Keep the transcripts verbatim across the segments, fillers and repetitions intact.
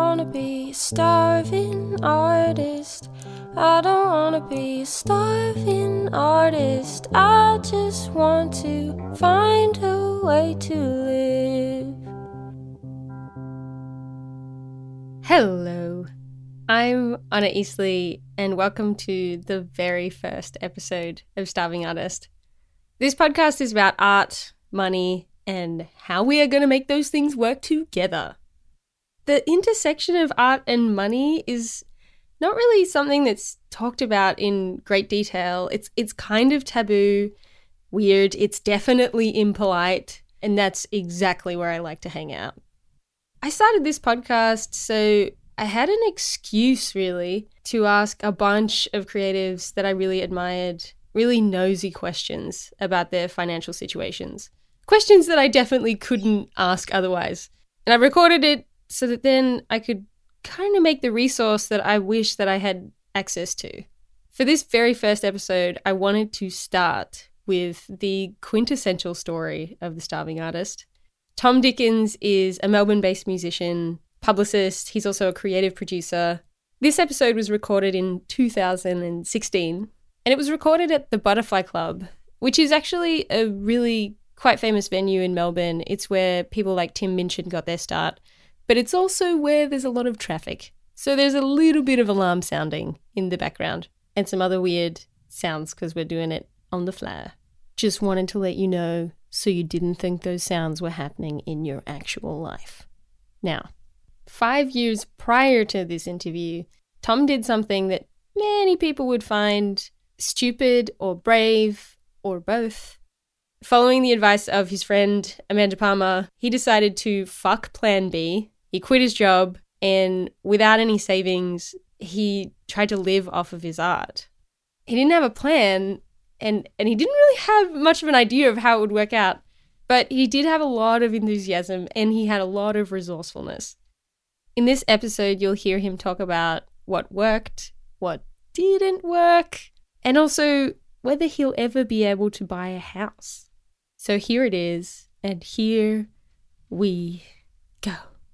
wanna be a starving artist. I don't wanna be a starving artist. I just want to find a way to live. Hello, I'm Anna Eastley and welcome to the very first episode of Starving Artist. This podcast is about art, money, and how we are going to make those things work together. The intersection of art and money is not really something that's talked about in great detail. It's it's kind of taboo, weird, it's definitely impolite, and that's exactly where I like to hang out. I started this podcast so I had an excuse, really, to ask a bunch of creatives that I really admired really nosy questions about their financial situations. Questions that I definitely couldn't ask otherwise. And I recorded it so that then I could kind of make the resource that I wish that I had access to. For this very first episode, I wanted to start with the quintessential story of the starving artist. Tom Dickens is a Melbourne-based musician, publicist. He's also a creative producer. This episode was recorded in two thousand sixteen, and it was recorded at the Butterfly Club, which is actually a really quite famous venue in Melbourne. It's where people like Tim Minchin got their start, but it's also where there's a lot of traffic. So there's a little bit of alarm sounding in the background and some other weird sounds because we're doing it on the fly. Just wanted to let you know so you didn't think those sounds were happening in your actual life. Now, five years prior to this interview, Tom did something that many people would find stupid or brave or both. Following the advice of his friend Amanda Palmer, he decided to fuck Plan B. He quit his job and without any savings, he tried to live off of his art. He didn't have a plan and, and he didn't really have much of an idea of how it would work out, but he did have a lot of enthusiasm and he had a lot of resourcefulness. In this episode, you'll hear him talk about what worked, what didn't work, and also whether he'll ever be able to buy a house. So here it is, and here we go.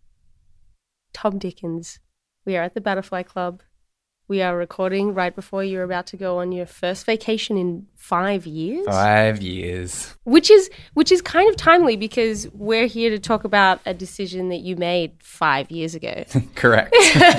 Tom Dickens. We are at the Butterfly Club. We are recording right before you're about to go on your first vacation in five years. Five years. Which is which is kind of timely because we're here to talk about a decision that you made five years ago. Correct.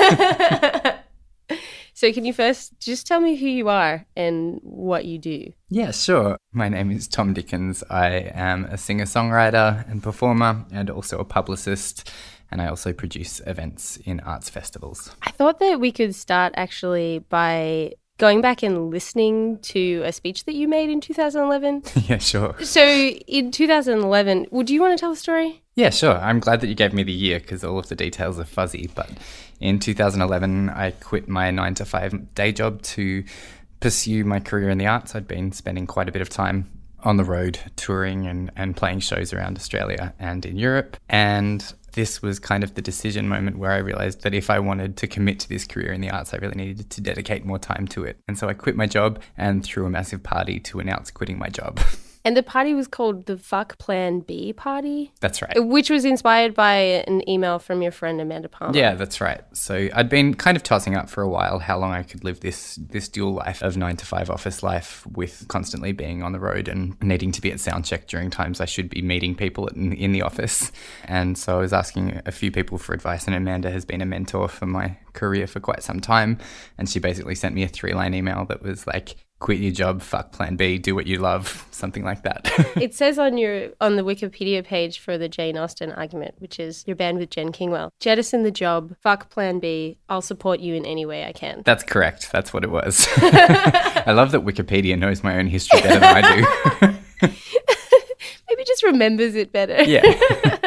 So can you first just tell me who you are and what you do? Yeah, sure. My name is Tom Dickens. I am a singer-songwriter and performer and also a publicist, and I also produce events in arts festivals. I thought that we could start actually by going back and listening to a speech that you made in two thousand eleven. Yeah, sure. So in two thousand eleven, would you want to tell the story? Yeah, sure. I'm glad that you gave me the year because all of the details are fuzzy. But in two thousand eleven, I quit my nine to five day job to pursue my career in the arts. I'd been spending quite a bit of time on the road touring and, and playing shows around Australia and in Europe. And this was kind of the decision moment where I realized that if I wanted to commit to this career in the arts, I really needed to dedicate more time to it. And so I quit my job and threw a massive party to announce quitting my job. And the party was called the Fuck Plan B party? That's right. Which was inspired by an email from your friend Amanda Palmer. Yeah, that's right. So I'd been kind of tossing up for a while how long I could live this this dual life of nine to five office life with constantly being on the road and needing to be at sound check during times I should be meeting people in, in the office. And so I was asking a few people for advice, and Amanda has been a mentor for my career for quite some time. And she basically sent me a three-line email that was like, quit your job, fuck Plan B, do what you love, something like that. It says on your on the Wikipedia page for the Jane Austen argument, which is your band with Jen Kingwell, jettison the job, fuck Plan B, I'll support you in any way I can. That's correct. That's what it was. I love that Wikipedia knows my own history better than I do. Maybe just remembers it better. Yeah.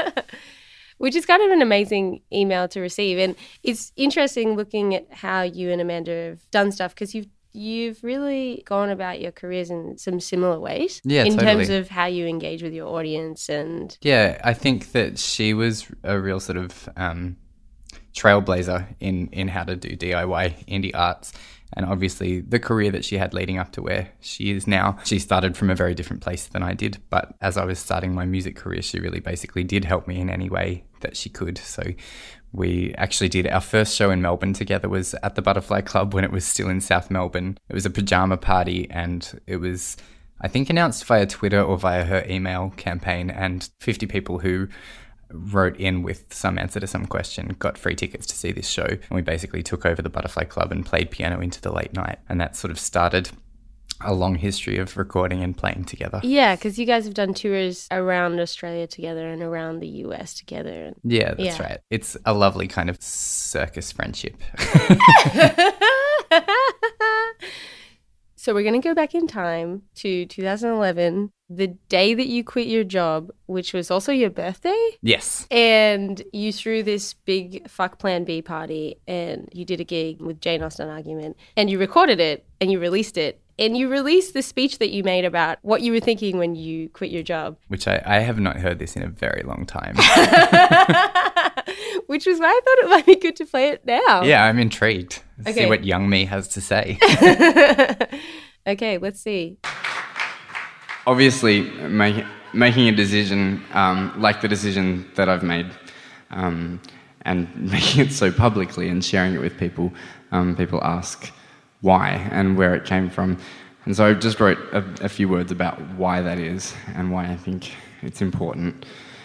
Which is kind of an amazing email to receive. And it's interesting looking at how you and Amanda have done stuff because you've You've really gone about your careers in some similar ways. Yeah, in totally. terms of how you engage with your audience and... Yeah, I think that she was a real sort of um, trailblazer in, in how to do D I Y indie arts. And obviously the career that she had leading up to where she is now, she started from a very different place than I did. But as I was starting my music career, she really basically did help me in any way that she could. So We actually did our first show in Melbourne together was at the Butterfly Club when it was still in South Melbourne. It was a pajama party, and it was, I think, announced via Twitter or via her email campaign, and fifty people who wrote in with some answer to some question got free tickets to see this show. And we basically took over the Butterfly Club and played piano into the late night. And that sort of started a long history of recording and playing together. Yeah, because you guys have done tours around Australia together and around the U S together. And yeah, that's yeah. right. It's a lovely kind of circus friendship. So we're going to go back in time to two thousand eleven, the day that you quit your job, which was also your birthday. Yes. And you threw this big fuck Plan B party, and you did a gig with Jane Austen Argument, and you recorded it and you released it. And you released the speech that you made about what you were thinking when you quit your job. Which I, I have not heard this in a very long time. Which was why I thought it might be good to play it now. Yeah, I'm intrigued. Okay. See what young me has to say. Okay, let's see. Obviously, make, making a decision um, like the decision that I've made um, and making it so publicly and sharing it with people, um, people ask why and where it came from. And so I just wrote a, a few words about why that is and why I think it's important.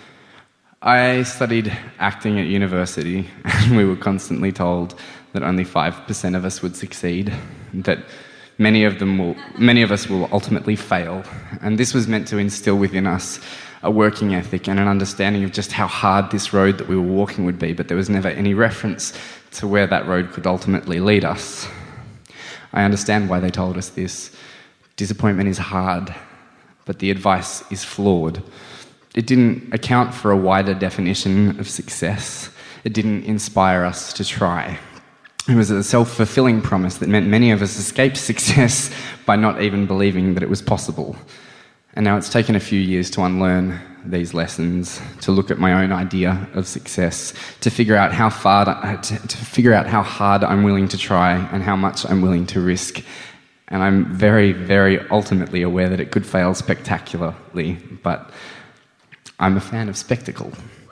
I studied acting at university, and we were constantly told that only five percent of us would succeed, that many of them will, many of us will ultimately fail. And this was meant to instill within us a working ethic and an understanding of just how hard this road that we were walking would be, but there was never any reference to where that road could ultimately lead us. I understand why they told us this. Disappointment is hard, but the advice is flawed. It didn't account for a wider definition of success. It didn't inspire us to try. It was a self-fulfilling promise that meant many of us escaped success by not even believing that it was possible. And now it's taken a few years to unlearn these lessons, to look at my own idea of success, to figure out how far, to, to figure out how hard I'm willing to try and how much I'm willing to risk. And I'm very, very ultimately aware that it could fail spectacularly, but I'm a fan of spectacle.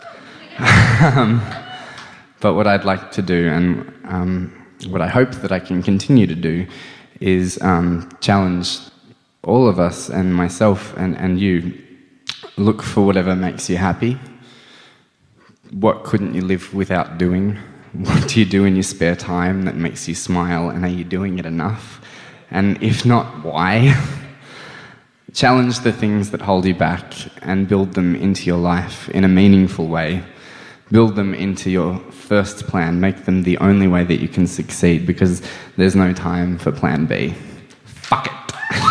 um, but what I'd like to do, and um, what I hope that I can continue to do, is um, challenge all of us and myself and, and you. Look for whatever makes you happy. What couldn't you live without doing? What do you do in your spare time that makes you smile, and are you doing it enough? And if not, why? Challenge the things that hold you back and build them into your life in a meaningful way. Build them into your first plan. Make them the only way that you can succeed, because there's no time for plan B. Fuck it.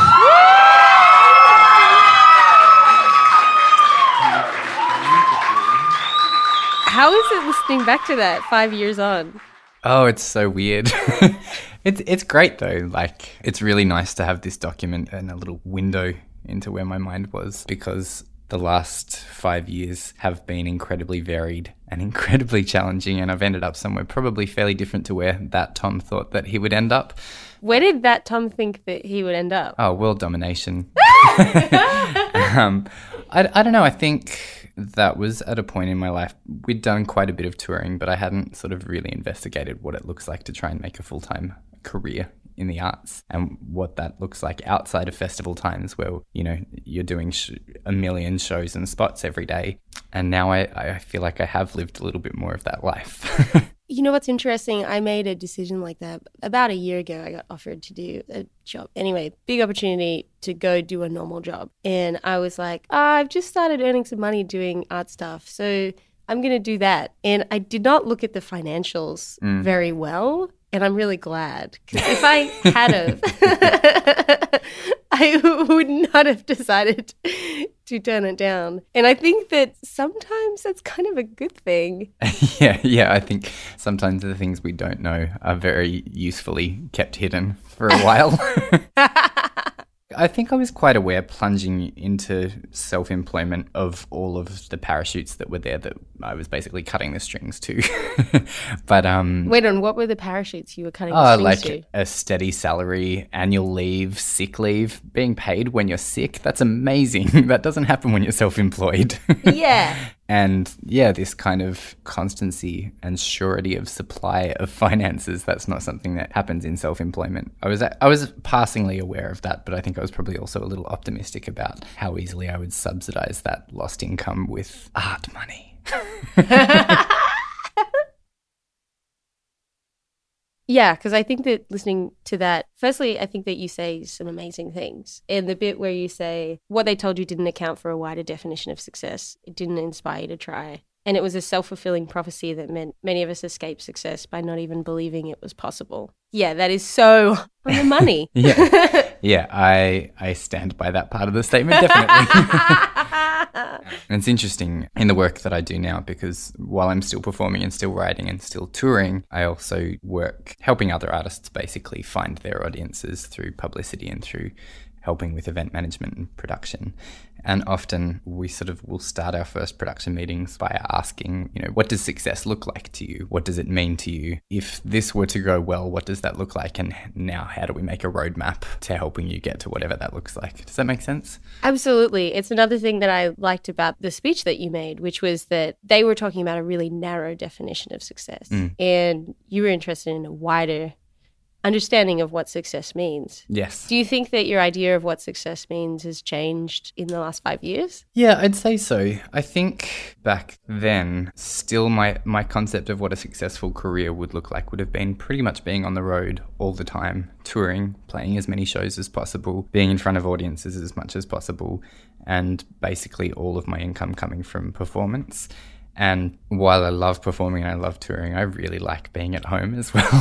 How is it listening back to that five years on? Oh, it's so weird. it's it's great though. Like, it's really nice to have this document and a little window into where my mind was, because the last five years have been incredibly varied and incredibly challenging, and I've ended up somewhere probably fairly different to where that Tom thought that he would end up. Where did that Tom think that he would end up? Oh, world domination. um, I, I don't know. I think that was at a point in my life, we'd done quite a bit of touring, but I hadn't sort of really investigated what it looks like to try and make a full-time career in the arts, and what that looks like outside of festival times where, you know, you're doing sh- a million shows and spots every day. And now I, I feel like I have lived a little bit more of that life. You know what's interesting? I made a decision like that about a year ago. I got offered to do a job. Anyway, big opportunity to go do a normal job. And I was like, oh, I've just started earning some money doing art stuff, so I'm going to do that. And I did not look at the financials mm. very well. And I'm really glad, because if I had have, I would not have decided to turn it down. And I think that sometimes that's kind of a good thing. yeah, yeah. I think sometimes the things we don't know are very usefully kept hidden for a while. I think I was quite aware, plunging into self-employment, of all of the parachutes that were there that I was basically cutting the strings to. But um, wait on, what were the parachutes you were cutting oh, the strings like to? Like a steady salary, annual leave, sick leave, being paid when you're sick. That's amazing. That doesn't happen when you're self-employed. Yeah. And yeah, this kind of constancy and surety of supply of finances, that's not something that happens in self-employment. I was I was passingly aware of that, but I think I was probably also a little optimistic about how easily I would subsidize that lost income with art money. Yeah, because I think that listening to that, firstly, I think that you say some amazing things. And the bit where you say what they told you didn't account for a wider definition of success, it didn't inspire you to try. And it was a self-fulfilling prophecy that meant many of us escaped success by not even believing it was possible. Yeah, that is so on the money. yeah, yeah, I I stand by that part of the statement, definitely. And it's interesting in the work that I do now, because while I'm still performing and still writing and still touring, I also work helping other artists basically find their audiences through publicity and through helping with event management and production. And often we sort of will start our first production meetings by asking, you know, what does success look like to you? What does it mean to you? If this were to go well, what does that look like? And now how do we make a roadmap to helping you get to whatever that looks like? Does that make sense? Absolutely. It's another thing that I liked about the speech that you made, which was that they were talking about a really narrow definition of success. Mm. And you were interested in a wider understanding of what success means. Yes. Do you think that your idea of what success means has changed in the last five years? Yeah, I'd say so. I think back then, still my, my concept of what a successful career would look like would have been pretty much being on the road all the time, touring, playing as many shows as possible, being in front of audiences as much as possible, and basically all of my income coming from performance. And while I love performing and I love touring, I really like being at home as well.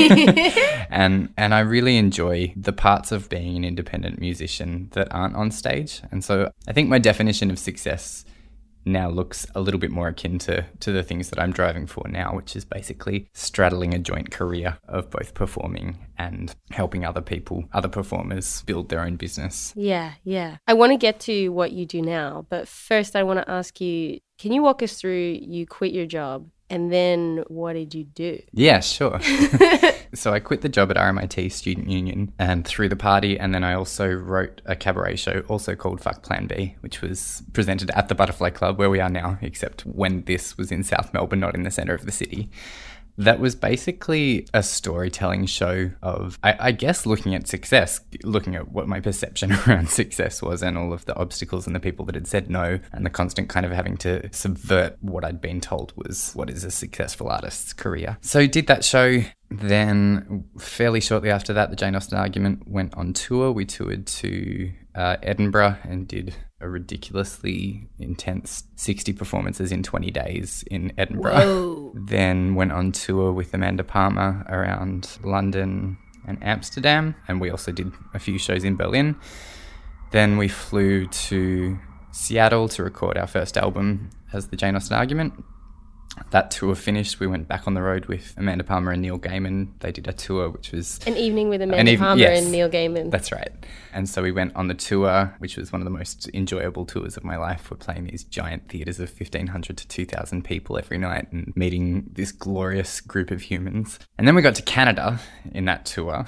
and and I really enjoy the parts of being an independent musician that aren't on stage. And so I think my definition of success now looks a little bit more akin to, to the things that I'm driving for now, which is basically straddling a joint career of both performing and helping other people, other performers build their own business. Yeah, yeah. I want to get to what you do now, but first I want to ask you, can you walk us through, you quit your job and then what did you do? Yeah, sure. So I quit the job at R M I T Student Union and threw the party, and then I also wrote a cabaret show also called Fuck Plan B, which was presented at the Butterfly Club where we are now, except when this was in South Melbourne, not in the centre of the city. That was basically a storytelling show of, I, I guess, looking at success, looking at what my perception around success was and all of the obstacles and the people that had said no and the constant kind of having to subvert what I'd been told was what is a successful artist's career. So did that show. Then fairly shortly after that, the Jane Austen Argument went on tour. We toured to uh, Edinburgh and did a ridiculously intense sixty performances in twenty days in Edinburgh. Whoa. Then went on tour with Amanda Palmer around London and Amsterdam, and we also did a few shows in Berlin. Then we flew to Seattle to record our first album as the Jane Austen Argument. That tour finished, we went back on the road with Amanda Palmer and Neil Gaiman. They did a tour which was... An evening with Amanda ev- Palmer yes, and Neil Gaiman. That's right. And so we went on the tour, which was one of the most enjoyable tours of my life. We're playing these giant theatres of fifteen hundred to two thousand people every night and meeting this glorious group of humans. And then we got to Canada in that tour.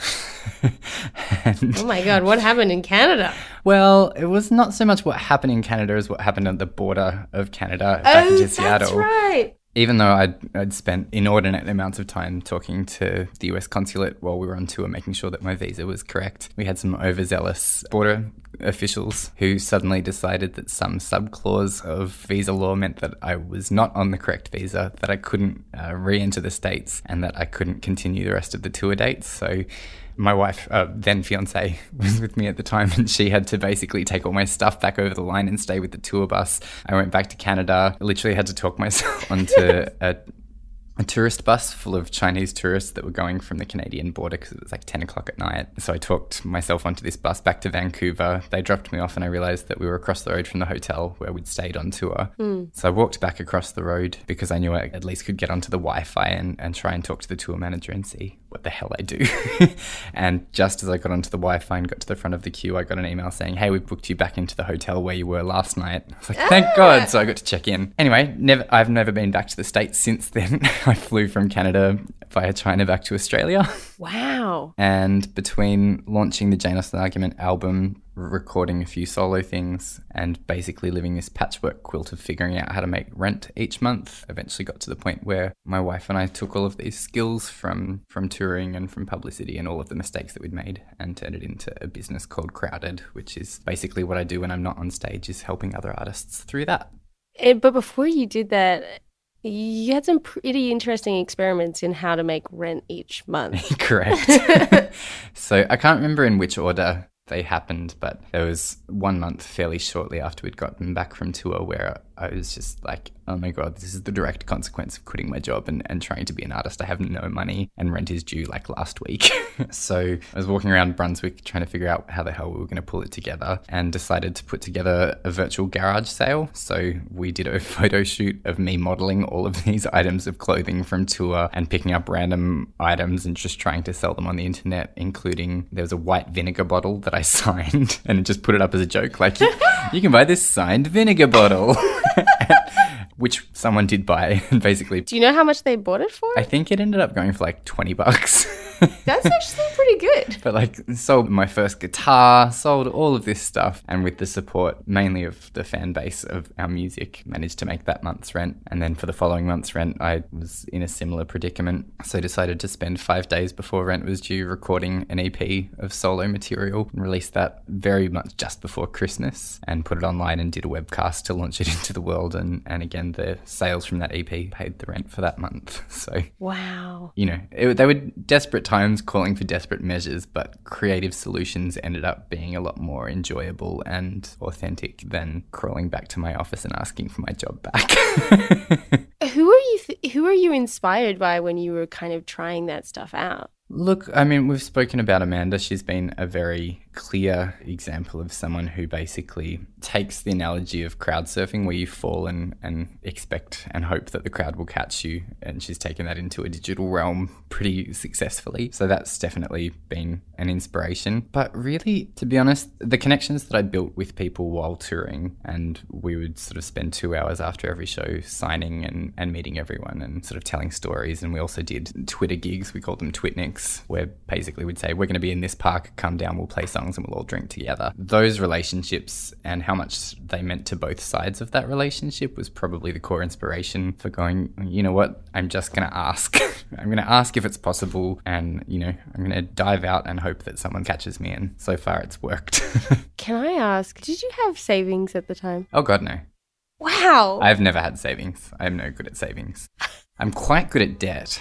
and, oh my God, what happened in Canada? Well, it was not so much what happened in Canada as what happened at the border of Canada back oh, into Seattle. That's right. Even though I'd, I'd spent inordinate amounts of time talking to the U S consulate while we were on tour, making sure that my visa was correct, we had some overzealous border officials who suddenly decided that some subclause of visa law meant that I was not on the correct visa, that I couldn't uh, re-enter the States, and that I couldn't continue the rest of the tour dates. So my wife, uh, then fiance, was with me at the time, and she had to basically take all my stuff back over the line and stay with the tour bus. I went back to Canada, literally had to talk myself onto a, a tourist bus full of Chinese tourists that were going from the Canadian border because it was like ten o'clock at night. So I talked myself onto this bus back to Vancouver. They dropped me off and I realised that we were across the road from the hotel where we'd stayed on tour. Mm. So I walked back across the road because I knew I at least could get onto the Wi-Fi and, and try and talk to the tour manager and see what the hell I do. And just as I got onto the Wi-Fi and got to the front of the queue, I got an email saying, hey, we've booked you back into the hotel where you were last night. I was like, thank ah! God. So I got to check in. Anyway, never, I've never been back to the States since then. I flew from Canada via China back to Australia. Wow. And between launching the Jane Austen Argument album, recording a few solo things, and basically living this patchwork quilt of figuring out how to make rent each month, eventually got to the point where my wife and I took all of these skills from from touring and from publicity and all of the mistakes that we'd made and turned it into a business called Crowded, which is basically what I do when I'm not on stage, is helping other artists through that. Eh, But before you did that, you had some pretty interesting experiments in how to make rent each month. Correct. So I can't remember in which order they happened, but there was one month fairly shortly after we'd gotten back from tour where I was just like, oh my God, this is the direct consequence of quitting my job and, and trying to be an artist. I have no money and rent is due like last week. So I was walking around Brunswick trying to figure out how the hell we were going to pull it together and decided to put together a virtual garage sale. So we did a photo shoot of me modeling all of these items of clothing from tour and picking up random items and just trying to sell them on the internet, including there was a white vinegar bottle that I signed and just put it up as a joke. Like, you, you can buy this signed vinegar bottle. Which someone did buy, basically. Do you know how much they bought it for? I think it ended up going for like twenty bucks. That's actually pretty good. But like, sold my first guitar, sold all of this stuff, and with the support mainly of the fan base of our music, managed to make that month's rent. And then for the following month's rent, I was in a similar predicament, so decided to spend five days before rent was due recording an E P of solo material and released that very much just before Christmas and put it online and did a webcast to launch it into the world. And, and again, the sales from that E P paid the rent for that month. So, Wow. you know, it, they were desperate times calling for desperate measures, but creative solutions ended up being a lot more enjoyable and authentic than crawling back to my office and asking for my job back. Who are you th- who are you inspired by when you were kind of trying that stuff out? Look, I mean, we've spoken about Amanda. She's been a very clear example of someone who basically takes the analogy of crowd surfing, where you fall and, and expect and hope that the crowd will catch you. And she's taken that into a digital realm pretty successfully. So that's definitely been an inspiration. But really, to be honest, the connections that I built with people while touring, and we would sort of spend two hours after every show signing and, and meeting everyone and sort of telling stories. And we also did Twitter gigs. We called them Twitniks, where basically we'd say, we're going to be in this park, come down, we'll play songs and we'll all drink together. Those relationships and how much they meant to both sides of that relationship was probably the core inspiration for going, you know what, I'm just going to ask. I'm going to ask if it's possible, and, you know, I'm going to dive out and hope that someone catches me. And so far it's worked. Can I ask, did you have savings at the time? Oh God, no. Wow. I've never had savings. I'm no good at savings. I'm quite good at debt.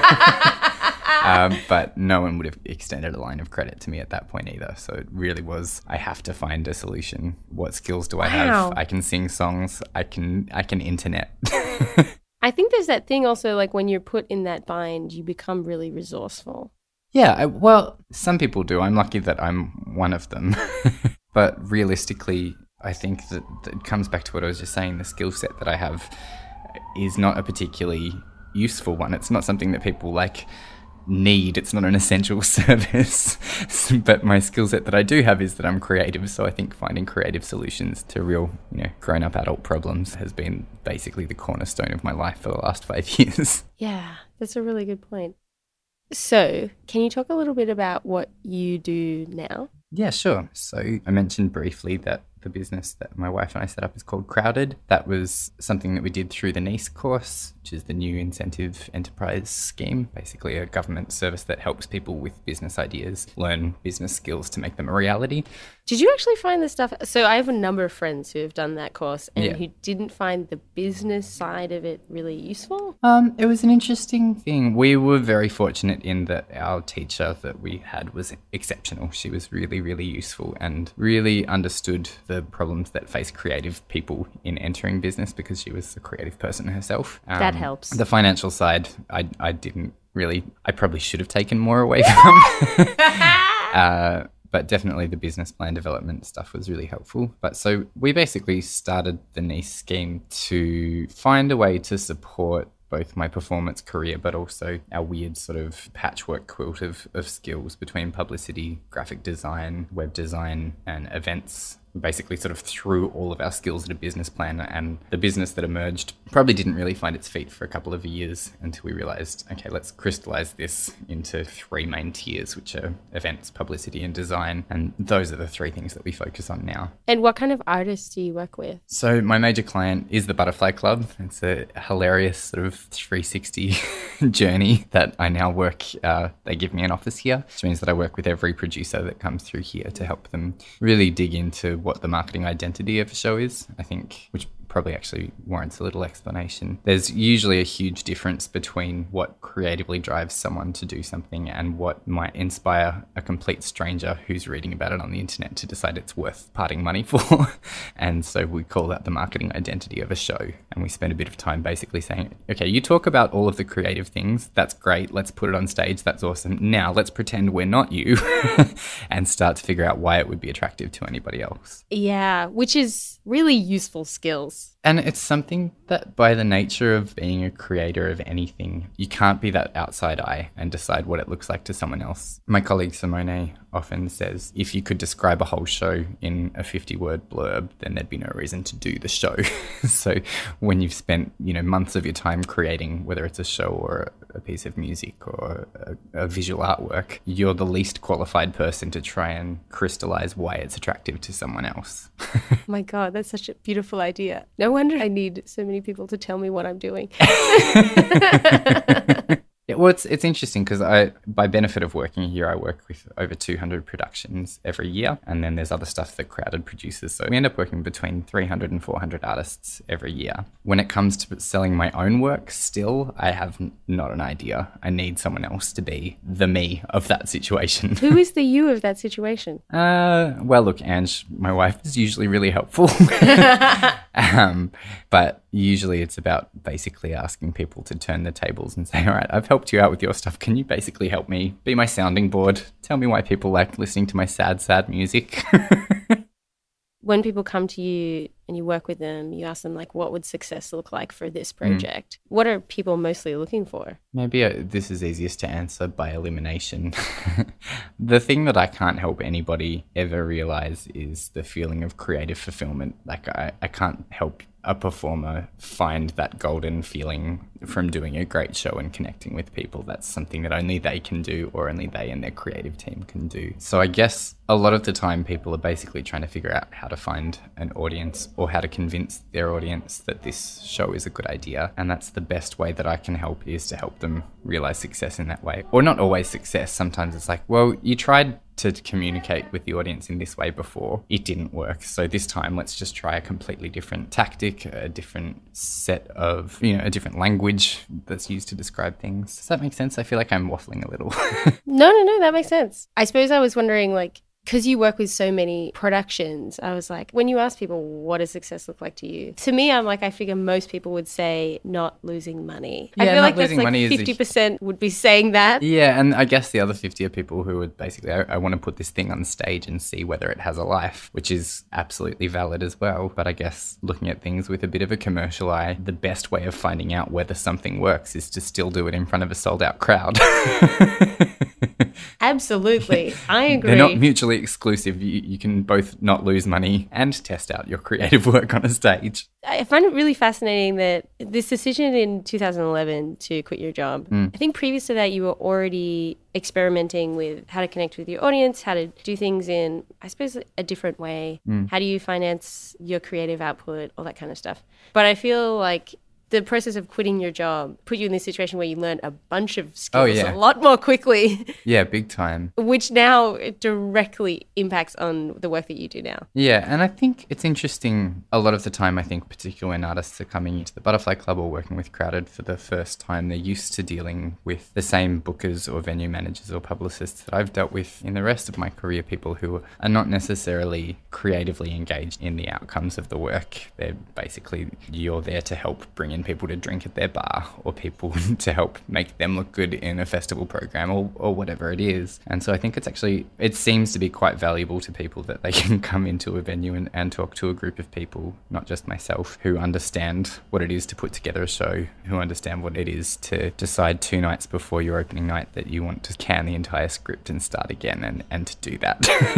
Um, but no one would have extended a line of credit to me at that point either. So it really was, I have to find a solution. What skills do I Wow. have? I can sing songs. I can I can internet. I think there's that thing also, like when you're put in that bind, you become really resourceful. Yeah, I, well, some people do. I'm lucky that I'm one of them. But realistically, I think that, that it comes back to what I was just saying. The skill set that I have is not a particularly useful one. It's not something that people like need. It's not an essential service. But my skill set that I do have is that I'm creative. So I think finding creative solutions to real, you know, grown-up adult problems has been basically the cornerstone of my life for the last five years. Yeah, that's a really good point. So, can you talk a little bit about what you do now? Yeah, sure. So I mentioned briefly that the business that my wife and I set up is called Crowded. That was something that we did through the NEIS course, which is the New Incentive Enterprise Scheme, basically a government service that helps people with business ideas learn business skills to make them a reality. Did you actually find the stuff? So I have a number of friends who have done that course and Yeah. who didn't find the business side of it really useful. Um, it was an interesting thing. We were very fortunate in that our teacher that we had was exceptional. She was really, really useful and really understood the problems that face creative people in entering business because she was a creative person herself. Um, That helps. The financial side, I, I didn't really, I probably should have taken more away from. uh, But definitely the business plan development stuff was really helpful. But so we basically started the NEIS scheme to find a way to support both my performance career, but also our weird sort of patchwork quilt of, of skills between publicity, graphic design, web design, and events basically sort of threw all of our skills at a business plan, and the business that emerged probably didn't really find its feet for a couple of years until we realized, okay, let's crystallize this into three main tiers, which are events, publicity, and design. And those are the three things that we focus on now. And what kind of artists do you work with? So my major client is the Butterfly Club. It's a hilarious sort of three sixty journey that I now work. Uh, they give me an office here, which means that I work with every producer that comes through here to help them really dig into what the marketing identity of a show is, I think, which probably actually warrants a little explanation. There's usually a huge difference between what creatively drives someone to do something and what might inspire a complete stranger who's reading about it on the internet to decide it's worth parting money for. And so we call that the marketing identity of a show. And we spend a bit of time basically saying, okay, you talk about all of the creative things. That's great. Let's put it on stage. That's awesome. Now let's pretend we're not you and start to figure out why it would be attractive to anybody else. Yeah, which is really useful skills. And it's something that by the nature of being a creator of anything, you can't be that outside eye and decide what it looks like to someone else. My colleague Simone often says, if you could describe a whole show in a fifty word blurb, then there'd be no reason to do the show. So when you've spent, you know, months of your time creating, whether it's a show or a piece of music or a, a visual artwork, you're the least qualified person to try and crystallize why it's attractive to someone else. Oh my God, that's such a beautiful idea. No wonder I need so many people to tell me what I'm doing. Yeah, well, it's it's interesting because I, by benefit of working here, I work with over two hundred productions every year, and then there's other stuff that Crowded produces. So we end up working between three hundred and four hundred artists every year. When it comes to selling my own work, still, I have n- not an idea. I need someone else to be the me of that situation. Who is the you of that situation? Uh, well, look, Ange, my wife is usually really helpful. um, but usually it's about basically asking people to turn the tables and say, all right, I've helped you out with your stuff. Can you basically help me be my sounding board? Tell me why people like listening to my sad, sad music. When people come to you and you work with them, you ask them, like, what would success look like for this project? Mm. What are people mostly looking for? Maybe uh, this is easiest to answer by elimination. The thing that I can't help anybody ever realize is the feeling of creative fulfillment. Like, I, I can't help a performer find that golden feeling from doing a great show and connecting with people. That's something that only they can do, or only they and their creative team can do. So I guess a lot of the time people are basically trying to figure out how to find an audience or how to convince their audience that this show is a good idea. And that's the best way that I can help, is to help them realize success in that way. Or not always success. Sometimes it's like, well, you tried to communicate with the audience in this way before. It didn't work. So this time, let's just try a completely different tactic, a different set of, you know, a different language that's used to describe things. Does that make sense? I feel like I'm waffling a little. No, no, no, that makes sense. I suppose I was wondering, like, because you work with so many productions, I was like, when you ask people, what does success look like to you? To me, I'm like, I figure most people would say not losing money. Yeah, I feel not like that's losing like money is a- fifty percent would be saying that. Yeah, and I guess the other fifty are people who would basically, I, I want to put this thing on stage and see whether it has a life, which is absolutely valid as well. But I guess looking at things with a bit of a commercial eye, the best way of finding out whether something works is to still do it in front of a sold out crowd. Absolutely. I agree. They're not mutually exclusive. You, you can both not lose money and test out your creative work on a stage. I find it really fascinating that this decision in two thousand eleven to quit your job, mm. I think previous to that you were already experimenting with how to connect with your audience, how to do things in, I suppose, a different way. Mm. How do you finance your creative output, all that kind of stuff. But I feel like the process of quitting your job put you in this situation where you learned a bunch of skills oh, yeah. a lot more quickly. Yeah, big time. Which now directly impacts on the work that you do now. Yeah, and I think it's interesting a lot of the time, I think, particularly when artists are coming into the Butterfly Club or working with Crowded for the first time, they're used to dealing with the same bookers or venue managers or publicists that I've dealt with in the rest of my career, people who are not necessarily creatively engaged in the outcomes of the work. They're basically, you're there to help bring in people to drink at their bar, or people to help make them look good in a festival program, or, or whatever it is. And so I think it's actually, it seems to be quite valuable to people that they can come into a venue and, and talk to a group of people, not just myself, who understand what it is to put together a show, who understand what it is to decide two nights before your opening night that you want to can the entire script and start again, and, and to do that.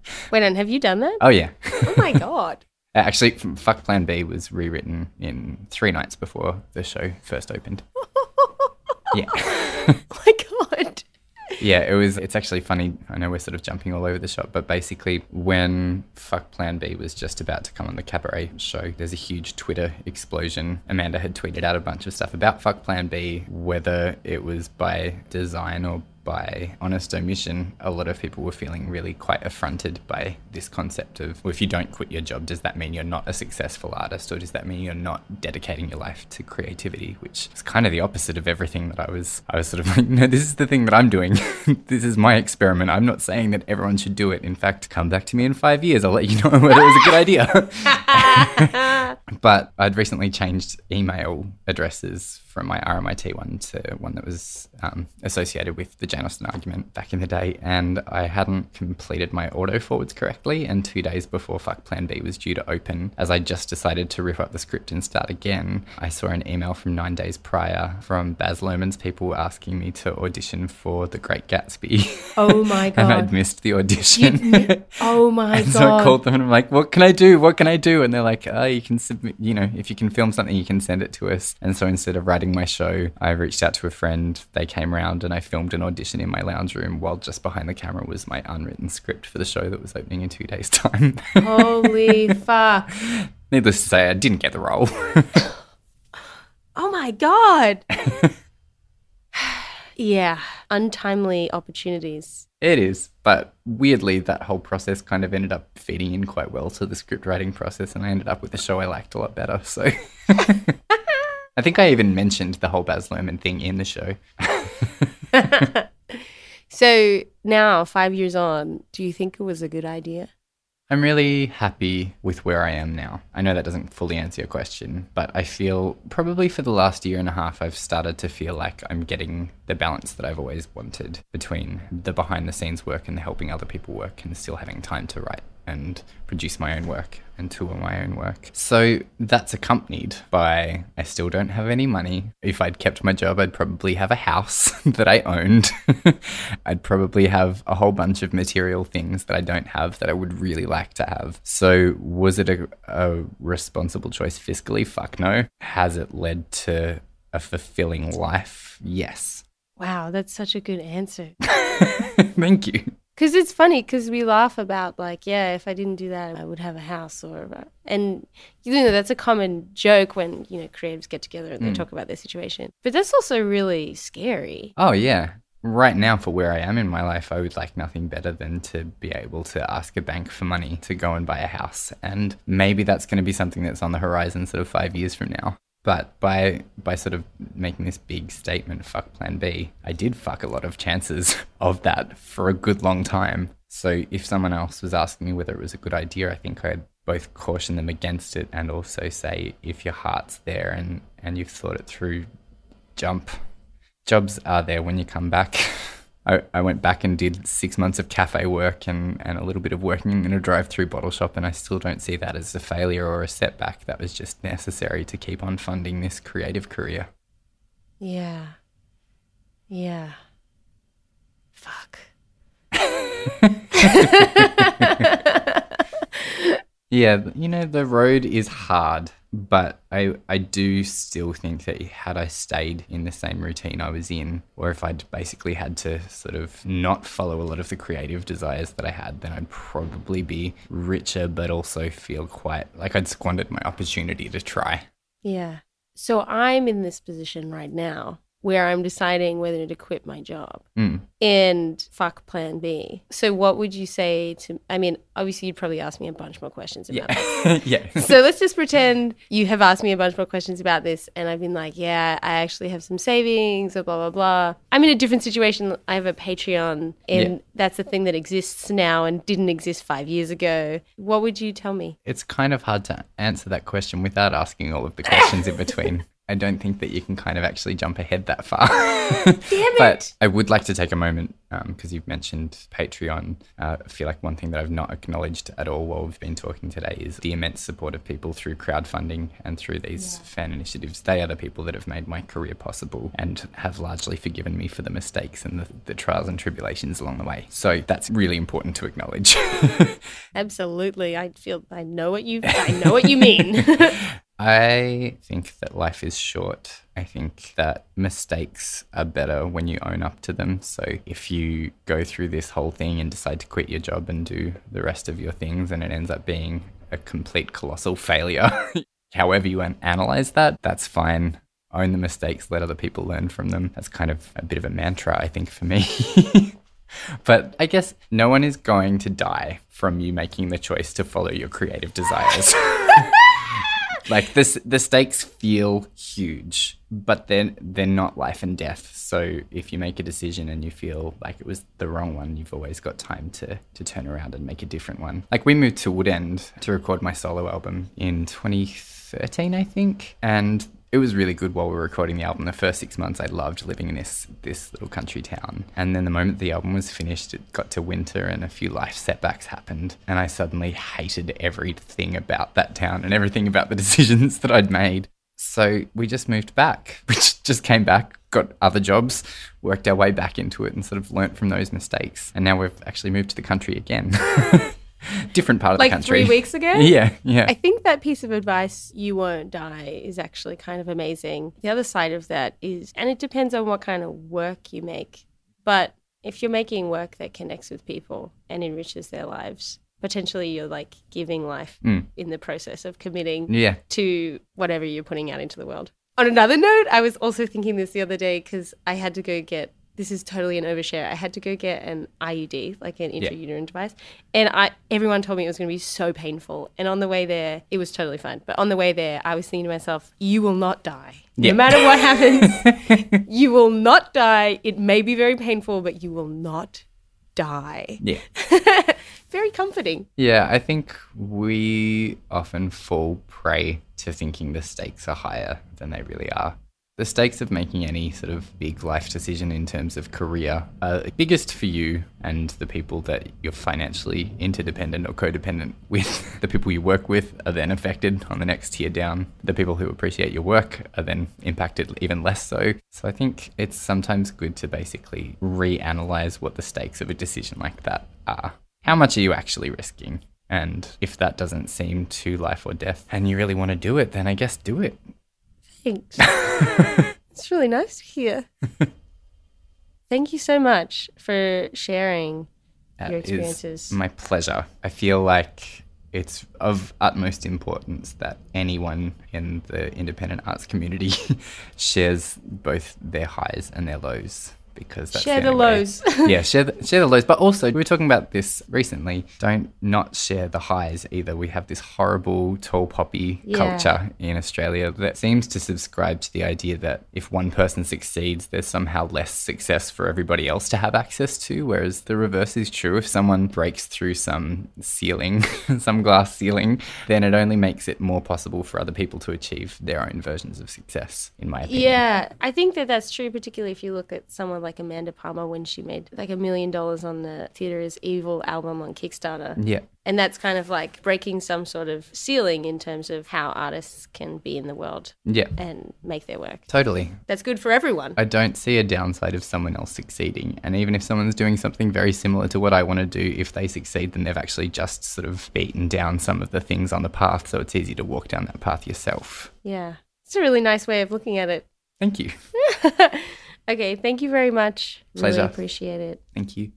Wait, and have you done that? Oh, yeah. Oh, my God. Actually, Fuck Plan B was rewritten in three nights before the show first opened. Yeah. Oh, my God. Yeah, it was. It's actually funny. I know we're sort of jumping all over the shop, but basically when Fuck Plan B was just about to come on the Cabaret show, there's a huge Twitter explosion. Amanda had tweeted out a bunch of stuff about Fuck Plan B, whether it was by design or by honest omission. A lot of people were feeling really quite affronted by this concept of, well, if you don't quit your job, does that mean you're not a successful artist, or does that mean you're not dedicating your life to creativity? Which is kind of the opposite of everything that I was I was sort of like, no, this is the thing that I'm doing. This is my experiment. I'm not saying that everyone should do it. In fact, come back to me in five years. I'll let you know whether it was a good idea. But I'd recently changed email addresses from my R M I T one to one that was um, associated with the Jane Austen argument back in the day, and I hadn't completed my auto forwards correctly, and two days before Fuck Plan B was due to open, as I just decided to rip up the script and start again, I saw an email from nine days prior from Baz Luhrmann's people asking me to audition for The Great Gatsby. Oh my God. And I'd missed the audition. You, oh my and God. So I called them and I'm like, what can I do? What can I do? And they're like, oh, you can submit, you know, if you can film something, you can send it to us. And so instead of writing my show, I reached out to a friend. They came around and I filmed an audition in my lounge room while just behind the camera was my unwritten script for the show that was opening in two days' time. Holy fuck. Needless to say, I didn't get the role. Oh my God. Yeah, untimely opportunities. It is, but weirdly, that whole process kind of ended up feeding in quite well to the script writing process, and I ended up with a show I liked a lot better. So I think I even mentioned the whole Baz Luhrmann thing in the show. So now, five years on, do you think it was a good idea? I'm really happy with where I am now. I know that doesn't fully answer your question, but I feel probably for the last year and a half, I've started to feel like I'm getting the balance that I've always wanted between the behind the scenes work and the helping other people work and still having time to write and produce my own work and tour my own work. So that's accompanied by, I still don't have any money. If I'd kept my job, I'd probably have a house that I owned. I'd probably have a whole bunch of material things that I don't have that I would really like to have. So was it a, a responsible choice fiscally? Fuck no. Has it led to a fulfilling life? Yes. Wow, that's such a good answer. Thank you. Because it's funny, because we laugh about like, yeah, if I didn't do that, I would have a house, or and you know that's a common joke when you know creatives get together and they mm. talk about their situation. But that's also really scary. Oh yeah, right now for where I am in my life, I would like nothing better than to be able to ask a bank for money to go and buy a house, and maybe that's going to be something that's on the horizon, sort of five years from now. But by by sort of making this big statement, fuck Plan B, I did fuck a lot of chances of that for a good long time. So if someone else was asking me whether it was a good idea, I think I'd both caution them against it and also say, if your heart's there and, and you've thought it through, jump. Jobs are there when you come back. I, I went back and did six months of cafe work and, and a little bit of working in a drive-through bottle shop, and I still don't see that as a failure or a setback. That was just necessary to keep on funding this creative career. Yeah. Yeah. Fuck. Yeah, you know, the road is hard, but I I do still think that had I stayed in the same routine I was in, or if I'd basically had to sort of not follow a lot of the creative desires that I had, then I'd probably be richer, but also feel quite like I'd squandered my opportunity to try. Yeah. So I'm in this position right now where I'm deciding whether to quit my job mm. and fuck Plan B. So what would you say to, I mean, obviously you'd probably ask me a bunch more questions about yeah. this. yeah. So let's just pretend you have asked me a bunch more questions about this and I've been like, yeah, I actually have some savings or blah, blah, blah. I'm in a different situation. I have a Patreon and yeah. that's a thing that exists now and didn't exist five years ago. What would you tell me? It's kind of hard to answer that question without asking all of the questions in between. I don't think that you can kind of actually jump ahead that far. Damn But it! I would like to take a moment, because um, you've mentioned Patreon. Uh, I feel like one thing that I've not acknowledged at all while we've been talking today is the immense support of people through crowdfunding and through these yeah. fan initiatives. They are the people that have made my career possible and have largely forgiven me for the mistakes and the, the trials and tribulations along the way. So that's really important to acknowledge. Absolutely. I feel I know what you I know what you mean. I think that life is short. I think that mistakes are better when you own up to them. So if you go through this whole thing and decide to quit your job and do the rest of your things and it ends up being a complete colossal failure, however you analyze that, that's fine. Own the mistakes, let other people learn from them. That's kind of a bit of a mantra, I think, for me. But I guess no one is going to die from you making the choice to follow your creative desires. Like, this, the stakes feel huge, but then they're, they're not life and death. So if you make a decision and you feel like it was the wrong one, you've always got time to, to turn around and make a different one. Like, we moved to Woodend to record my solo album in twenty thirteen, I think. And it was really good while we were recording the album. The first six months I loved living in this this little country town. And then the moment the album was finished, it got to winter and a few life setbacks happened. And I suddenly hated everything about that town and everything about the decisions that I'd made. So we just moved back. We just came back, got other jobs, worked our way back into it and sort of learnt from those mistakes. And now we've actually moved to the country again. Different part of like the country. Like three weeks ago? Yeah, yeah. I think that piece of advice, you won't die, is actually kind of amazing. The other side of that is, and it depends on what kind of work you make, but if you're making work that connects with people and enriches their lives, potentially you're like giving life mm. in the process of committing yeah. to whatever you're putting out into the world. On another note, I was also thinking this the other day because I had to go get, this is totally an overshare, I had to go get an I U D, like an intrauterine yeah. device. And I everyone told me it was going to be so painful. And on the way there, it was totally fine. But on the way there, I was thinking to myself, you will not die. Yeah. No matter what happens, you will not die. It may be very painful, but you will not die. Yeah. Very comforting. Yeah, I think we often fall prey to thinking the stakes are higher than they really are. The stakes of making any sort of big life decision in terms of career are biggest for you and the people that you're financially interdependent or codependent with. The people you work with are then affected on the next tier down. The people who appreciate your work are then impacted even less so. So I think it's sometimes good to basically reanalyze what the stakes of a decision like that are. How much are you actually risking? And if that doesn't seem too life or death and you really want to do it, then I guess do it. Thanks. It's really nice to hear. Thank you so much for sharing that your experiences. Is my pleasure. I feel like it's of utmost importance that anyone in the independent arts community shares both their highs and their lows. Because that's share the, the lows. yeah, share the, share the lows. But also, we were talking about this recently. Don't not share the highs either. We have this horrible tall poppy yeah. culture in Australia that seems to subscribe to the idea that if one person succeeds, there's somehow less success for everybody else to have access to, whereas the reverse is true. If someone breaks through some ceiling, some glass ceiling, then it only makes it more possible for other people to achieve their own versions of success, in my opinion. Yeah, I think that that's true, particularly if you look at someone like like Amanda Palmer when she made like a million dollars on the Theatre is Evil album on Kickstarter. Yeah. And that's kind of like breaking some sort of ceiling in terms of how artists can be in the world yeah. and make their work. Totally. That's good for everyone. I don't see a downside of someone else succeeding. And even if someone's doing something very similar to what I want to do, if they succeed, then they've actually just sort of beaten down some of the things on the path. So it's easy to walk down that path yourself. Yeah. It's a really nice way of looking at it. Thank you. Okay, thank you very much. Pleasure. Really appreciate it. Thank you.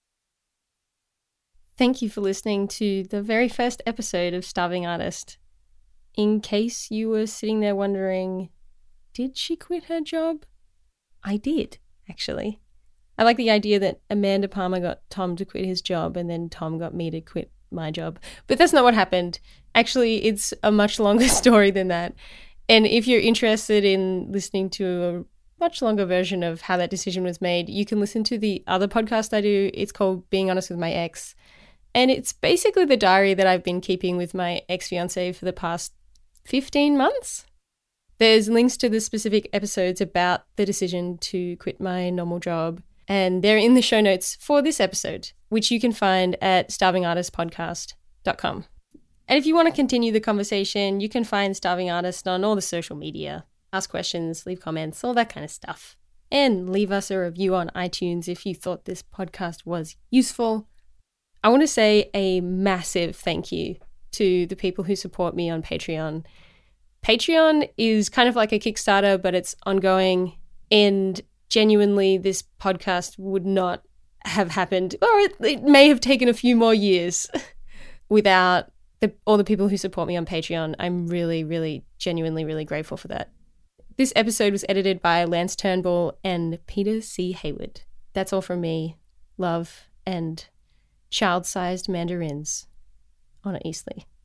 Thank you for listening to the very first episode of Starving Artist. In case you were sitting there wondering, did she quit her job? I did, actually. I like the idea that Amanda Palmer got Tom to quit his job and then Tom got me to quit my job. But that's not what happened. Actually, it's a much longer story than that. And if you're interested in listening to a much longer version of how that decision was made, you can listen to the other podcast I do. It's called Being Honest with My Ex. And it's basically the diary that I've been keeping with my ex-fiancé for the past fifteen months. There's links to the specific episodes about the decision to quit my normal job, and they're in the show notes for this episode, which you can find at starving artist podcast dot com. And if you want to continue the conversation, you can find Starving Artist on all the social media. Ask questions, leave comments, all that kind of stuff. And leave us a review on iTunes if you thought this podcast was useful. I want to say a massive thank you to the people who support me on Patreon. Patreon is kind of like a Kickstarter, but it's ongoing. And genuinely, this podcast would not have happened, or it, it may have taken a few more years without the, all the people who support me on Patreon. I'm really, really, genuinely, really grateful for that. This episode was edited by Lance Turnbull and Peter C. Hayward. That's all from me. Love and child-sized mandarins on Eastleigh.